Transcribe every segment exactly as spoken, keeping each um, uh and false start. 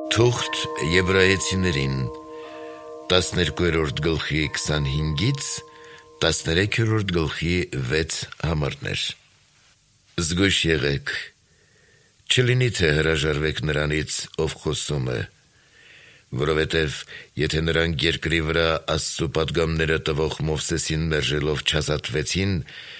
Թուղթ Եբրայեցիներին տասներկուերորդ գլխի քսանհինգից տասներեքերորդ գլխի վեց համարներ։ Զգույշ եղեք, չլինի թե հրաժարվեք նրանից, ով խոսում է, որովհետև եթե նրանք երկրի վրա Աստծու պատգամները տվող Մովսեսին մերժելով չազատվեցին,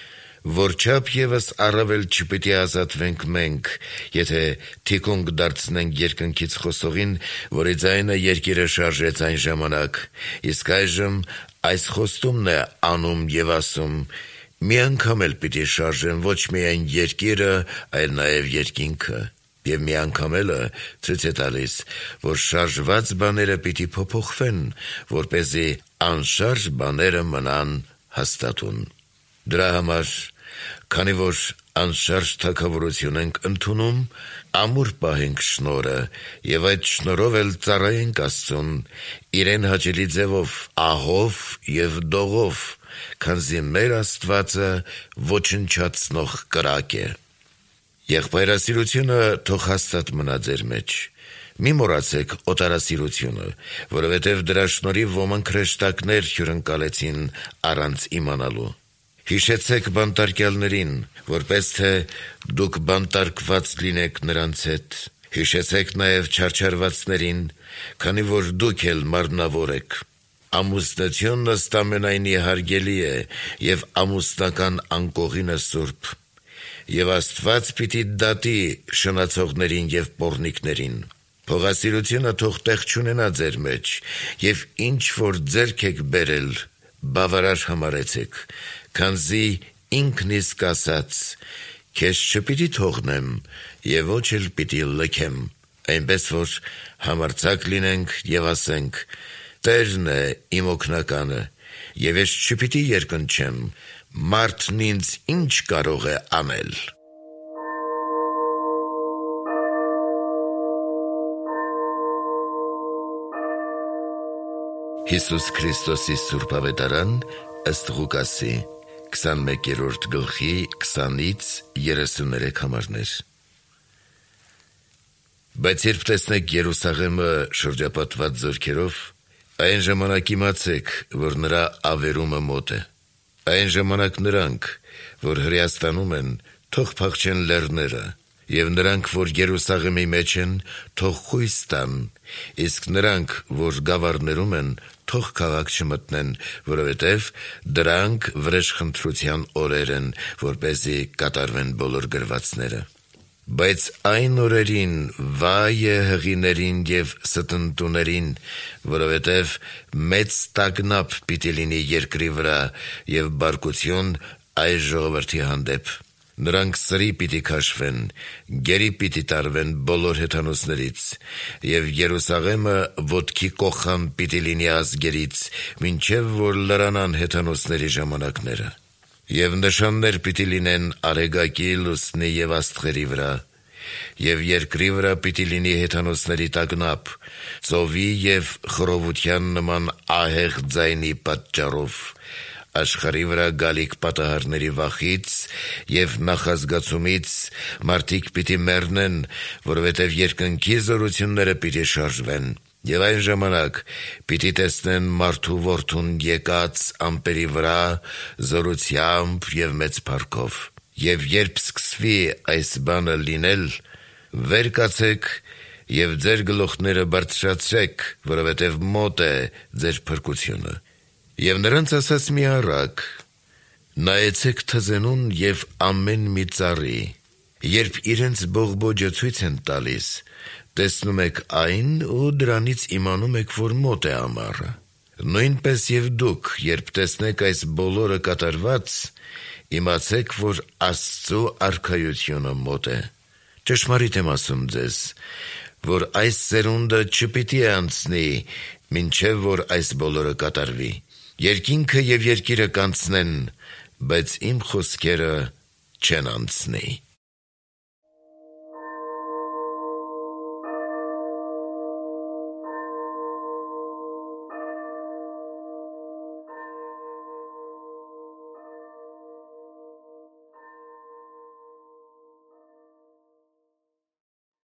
որչափ ևս առավել չպիտի ազատվենք մենք, եթե թիկունք դարձնենք երկնքից խոսողին, որի ձայնը երկիրը շարժեց այն ժամանակ, իսկ այժմ այս խոստումն է անում և ասում. մի անգամ էլ պիտի շարժեն ոչ միայն երկիրը, այլ նաև երկինքը, և մի անգամ էլը ցույց է տալիս, որ շարժված բաները պիտի փոփոխվեն, որպեսզի անշարժ բաները մնան հաստատուն։ Դրա համար, քանի որ անշարժ թագավորություն ենք ընդունում, ամուր պահենք շնորհը և այդ շնորհով էլ ծառայենք Աստծուն, իրեն հաճելի ձևով, ահով և դողով, քանզի մեր Աստվածը ոչնչացնող կրակ է։ Եղբայրասիրությունը թող հաստատ մնա ձեր մեջ։ Մի մոռացեք օտարասիրությունը, որովհետև դրա շնորհիվ ոմանք հրեշտակներ հյուրընկալեցին առանց իմանալու։ Հիշեցեք բանտարկյալներին, որպես թե դուք բանտարկված լինեք նրանց հետ։ Հիշեցեք նաև չարչարվածներին, քանի որ դուք էլ մարմնավոր եք։ Ամուսնությունն ըստ ամենայնի հարգելի է, և ամուսնական անկողինը սուրբ, և Աստված պիտի դատի շնացողներին և պոռնիկներին։ Փողասիրությունը թող տեղ չունենա ձեր մեջ, և ինչ որ ձեռք եք բերել, բավարար համարեցեք, քանզի ինքն իսկ ասաց. «Քեզ չպիտի թողնեմ և ոչ էլ պիտի լքեմ», այնպես որ համարձակ լինենք և ասենք. «Տերն է իմ օգնականը, և ես չպիտի երկնչեմ, մարդն ինձ ինչ կարող է անել»։ Հիսուս Քրիստոսի Սուրբ Ավետարան ըստ Ղուկասի քսանմեկերորդ գլխի քսանից երեսուներեք համարներ։ Բայց երբ տեսնեք Երուսաղեմը շրջապատված զորքերով, այն ժամանակ իմացեք, որ նրա ավերումը մոտ է։ Այն ժամանակ նրանք, որ Հրեաստանում են, թող փախչեն լեռները, և նրանք, որ Երուսաղեմի մեջ են, թող խույս տան, իսկ նրանք, որ գավառներում են, թող քաղաք չմտնեն, որովհետև դրանք վրեժխնդրության օրեր են, որպեսզի կատարվեն բոլոր գրվածները։ Բայց այն օրերին վայ է հղիներին և ստընտուներին, որովհետև մեծ տագնապ պիտի լինի երկրի վրա և բարկություն այս ժողովրդի հանդեպ։ Նրանք սրի պիտի քաշվեն, գերի պիտի տարվեն բոլոր հեթանոսներից, և Երուսաղեմը ոտքի կոխամ պիտի լինի ազգերից, մինչև որ լրանան հեթանոսների ժամանակները։ Եվ նշաններ պիտի լինեն արեգակի, լուսնի և աստղերի վրա, և երկրի վրա պիտի լինի հեթանոսների տագնապ, ծովի և խռովության նման ահեղ ձայնի պատճառով, աշխարհի վրա գալիք պատահարների վախից և նախազգացումից մարդիկ պիտի մեռնեն, որովհետև երկնքի զորությունները պիտի շարժվեն, և այն ժամանակ պիտի տեսնեն մարդու որդուն եկած ամպերի վրա զորությամբ և մեծ փառքով։ Եվ երբ սկսվի այս բանը լինել, վեր կացեք և ձեր գլուխները բարձրացրեք, որովհետև մոտ է ձեր փրկությունը։ Եվ նրանց ասաց մի առակ. նայեցեք թզենուն և ամեն մի ծառի, երբ իրենց բողբոջը ցույց են տալիս, տեսնում եք այն ու դրանից իմանում եք, որ մոտ է ամառը։ Նույնպես և դուք, երբ տեսնեք այս բոլորը կատարված, իմացեք, որ Աստծու արքայությունը մոտ է։ Ճշմարիտ եմ ասում ձեզ, որ այս սերունդը չպիտի անցնի, մինչև որ այս բոլորը կատարվի։ Երկինքը և երկիրը կանցնեն, բայց իմ խոսքերը չեն անցնի։